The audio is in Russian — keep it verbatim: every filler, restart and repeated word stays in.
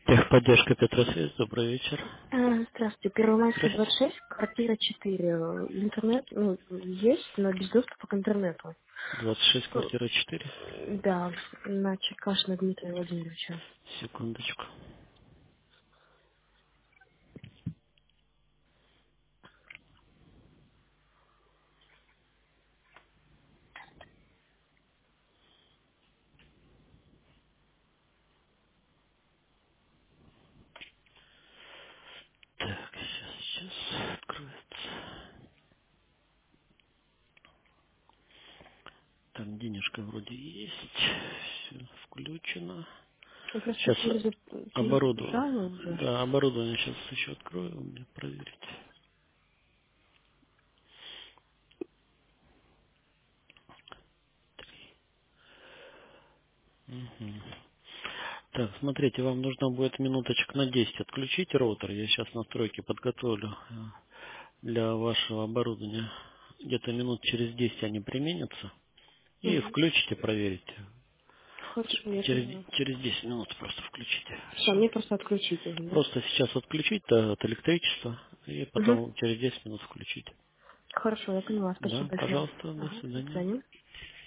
Техподдержка Петросвязь, добрый вечер. А, Здравствуйте. Первомайская, Здрасте. двадцать шесть, квартира четыре. Интернет, ну, есть, но без доступа к интернету. двадцать шесть, Ну, квартира четыре. да, на Черкашина Дмитрия Владимировича. Секундочку. Так, сейчас, сейчас откроется. Так, денежка вроде есть. Все включено. Я просто Сейчас пользу- оборудование. перебежала уже. Да, оборудование сейчас еще открою, у меня проверить. Мгм. Так, смотрите, вам нужно будет минуточек на десять отключить роутер. Я сейчас настройки подготовлю э, для вашего оборудования. Где-то минут через десять они применятся. И Угу. включите, проверите. Хорошо, я Через, поняла. через десять минут просто включите. Все, Хорошо. мне просто отключить уже, да? Просто сейчас отключить да, от электричества и Угу. потом через десять минут включить. Хорошо, я поняла. Спасибо Да, большое. пожалуйста, до Ага, до свидания. свидания.